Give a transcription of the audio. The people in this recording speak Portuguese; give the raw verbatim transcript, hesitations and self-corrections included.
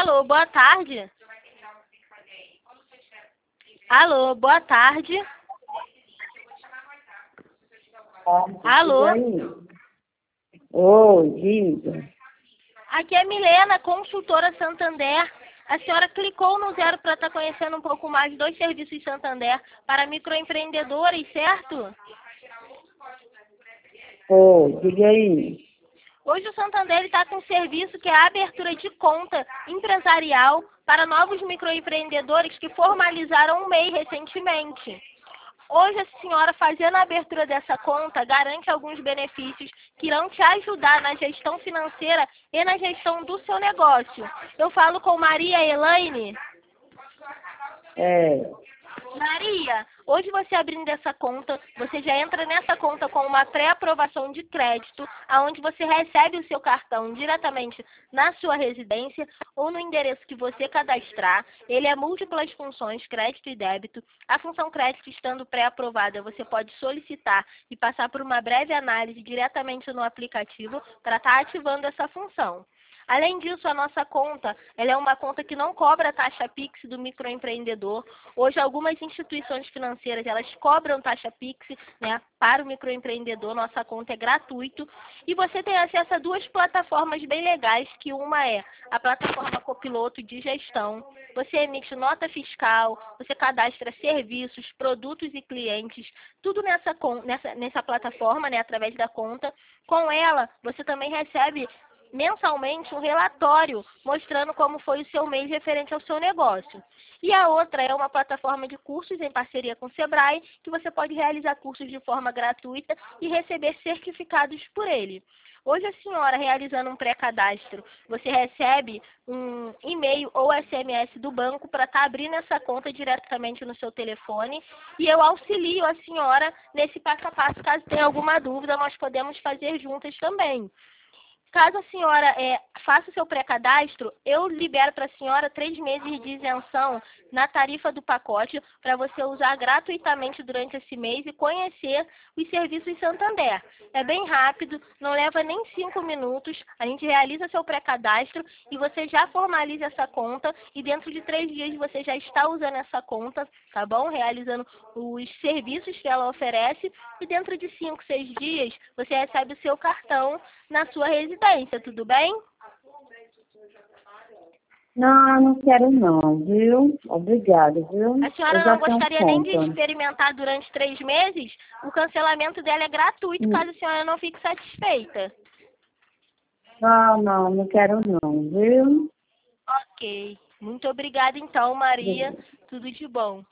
Alô, boa tarde. Alô, boa tarde. Alô? Oi, diga. Aqui é Milena, consultora Santander. A senhora clicou no zero para estar conhecendo um pouco mais dos serviços Santander para microempreendedores, certo? Oi, diga aí. Hoje o Santander está com um serviço que é a abertura de conta empresarial para novos microempreendedores que formalizaram um M E I recentemente. Hoje a senhora, fazendo a abertura dessa conta, garante alguns benefícios que irão te ajudar na gestão financeira e na gestão do seu negócio. Eu falo com Maria Elaine. É, Maria, hoje você abrindo essa conta, você já entra nessa conta com uma pré-aprovação de crédito, aonde você recebe o seu cartão diretamente na sua residência ou no endereço que você cadastrar. Ele é múltiplas funções, crédito e débito. A função crédito estando pré-aprovada, você pode solicitar e passar por uma breve análise diretamente no aplicativo para estar ativando essa função. Além disso, a nossa conta, ela é uma conta que não cobra a taxa Pix do microempreendedor. Hoje, algumas instituições financeiras, elas cobram taxa Pix, né, para o microempreendedor. Nossa conta é gratuito. E você tem acesso a duas plataformas bem legais, que uma é a plataforma Copiloto de gestão. Você emite nota fiscal, você cadastra serviços, produtos e clientes, tudo nessa, nessa, nessa plataforma, né, através da conta. Com ela, você também recebe mensalmente um relatório mostrando como foi o seu mês referente ao seu negócio. E a outra é uma plataforma de cursos em parceria com o Sebrae, que você pode realizar cursos de forma gratuita e receber certificados por ele. Hoje a senhora, realizando um pré-cadastro, você recebe um e-mail ou S M S do banco para estar abrindo essa conta diretamente no seu telefone, e eu auxilio a senhora nesse passo a passo. Caso tenha alguma dúvida, nós podemos fazer juntas também. Caso a senhora é, faça o seu pré-cadastro, eu libero para a senhora três meses de isenção na tarifa do pacote para você usar gratuitamente durante esse mês e conhecer os serviços Santander. É bem rápido, não leva nem cinco minutos, a gente realiza seu pré-cadastro e você já formaliza essa conta e dentro de três dias você já está usando essa conta, tá bom? Realizando os serviços que ela oferece e dentro de cinco, seis dias você recebe o seu cartão na sua residência, tudo bem? não, não quero não, viu? Obrigada, viu? A senhora Eu já não tenho gostaria nem de conta. experimentar durante três meses? O cancelamento dela é gratuito, Hum. caso a senhora não fique satisfeita. Não, não, não quero não, viu? Ok. Muito obrigada então, Maria. Tudo de bom.